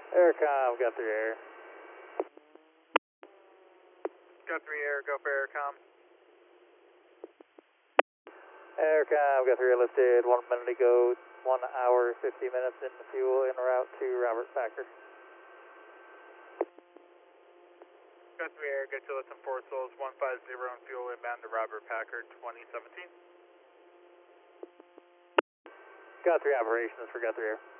Aircom, got 3 air. Got 3 air, go for Aircom. Aircom, got 3 air lifted, 1 minute to go, 1 hour, 50 minutes in the fuel en route to Robert Packard. Got 3 air, get to listen 4 souls, 150 and fuel inbound to Robert Packard 2017. Got 3 operations for got 3 air.